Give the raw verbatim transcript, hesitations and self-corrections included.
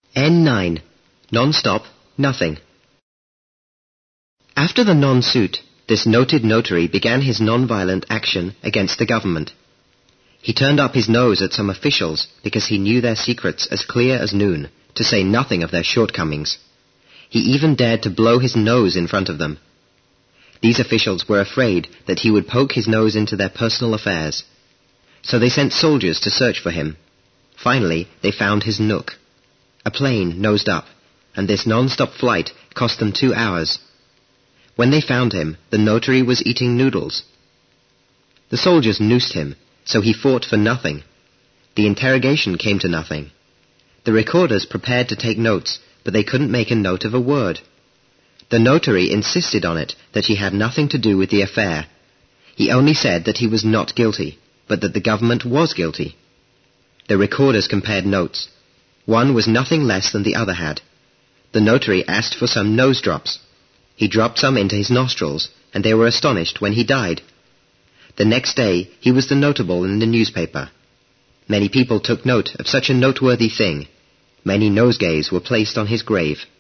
N nine. Non-stop, nothing. After the non-suit, this noted notary began his non-violent action against the government. He turned up his nose at some officials because he knew their secrets as clear as noon, to say nothing of their shortcomings. He even dared to blow his nose in front of them. These officials were afraid that he would poke his nose into their personal affairs. So they sent soldiers to search for him. Finally, they found his nook. A plane nosed up, and this non-stop flight cost them two hours. When they found him, the notary was eating noodles. The soldiers noosed him, so he fought for nothing. The interrogation came to nothing. The recorders prepared to take notes, but they couldn't make a note of a word. The notary insisted on it that he had nothing to do with the affair. He only said that he was not guilty, but that the government was guilty. The recorders compared notes. One was nothing less than the other had. The notary asked for some nose drops. He dropped some into his nostrils, and they were astonished when he died. The next day, he was the notable in the newspaper. Many people took note of such a noteworthy thing. Many nosegays were placed on his grave.